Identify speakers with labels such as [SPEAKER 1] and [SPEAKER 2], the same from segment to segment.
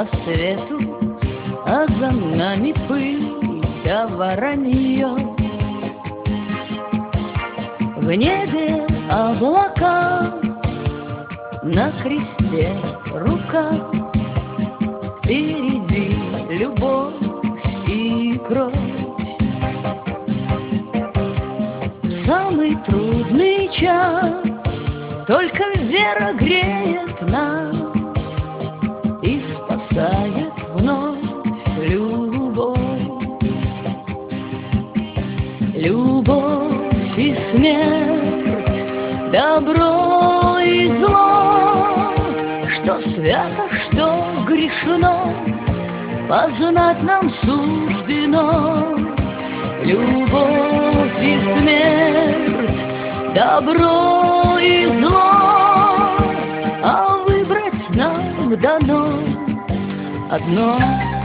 [SPEAKER 1] по свету, а за нами пыль да воронье. В небе облака, на кресте рука, впереди любовь и кровь. В самый трудный час только вера греет нас и спасает вновь любовь. Любовь и смерть, добро и зло, что свято, что грешно, познать нам суждено. Любовь и смерть, добро и зло, а выбрать нам дано одно.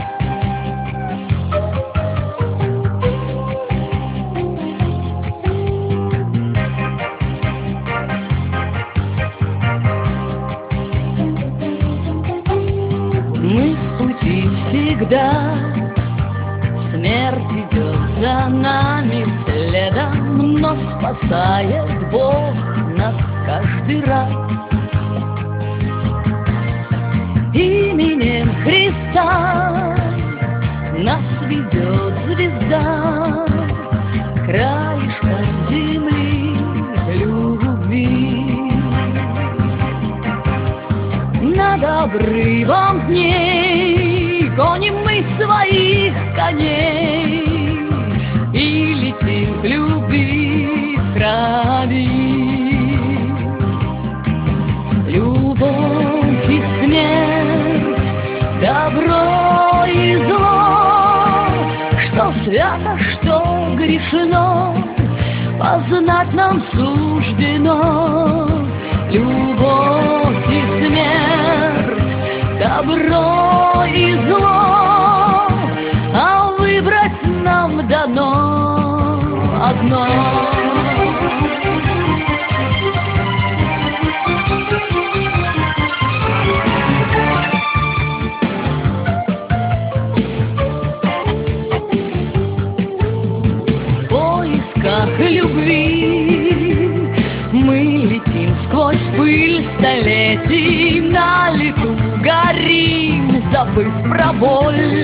[SPEAKER 1] Мы в пути всегда, смерть идет за нами следом, но спасает Бог нас каждый раз. Именем Христа нас ведет звезда краешком земли любви. Над обрывом дней гоним мы своих коней и летим к любви в крови. Любовь и смерть, добро и зло, что свято, что грешно, познать нам суждено. Любовь и смерть, добро и зло, а выбрать нам дано одно. В поисках любви мы летим сквозь пыль столетий, на лету горим, забыв про боль.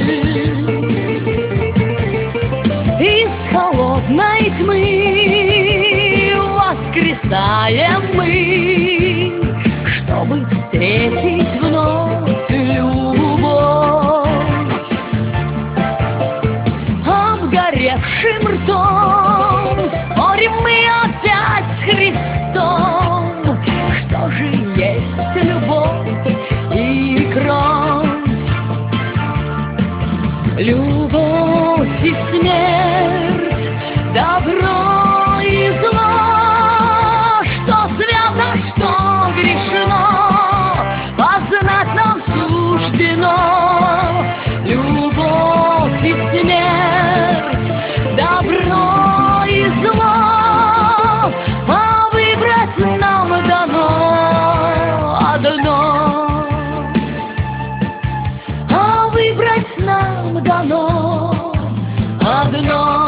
[SPEAKER 1] Из холодной тьмы воскресаем мы, чтобы встретить вновь любовь. Обгоревшим ртом спорим мы опять с Христом, что же есть любовь и кровь. Любовь и смерть, добро и зло, что свято, что грешно, познать нам суждено. Любовь и смерть, добро и зло, а выбрать нам дано одно. А выбрать нам дано одно.